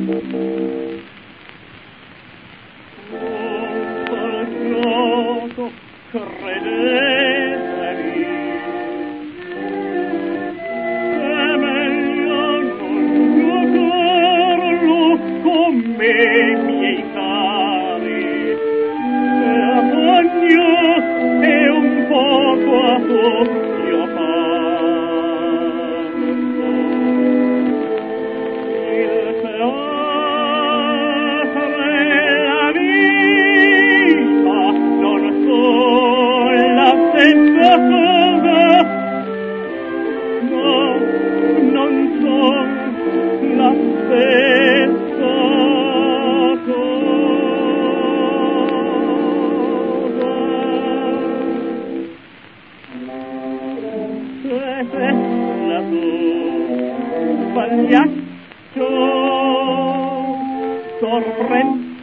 Credetemi, è meglio non giocarlo con me, miei cari, e a bagno e un poco a soffio fatto. Il teatro e la vita non sono la stessa cosa, no, non sono la stessa cosa. Sei stato pagliaccio, sorprendente,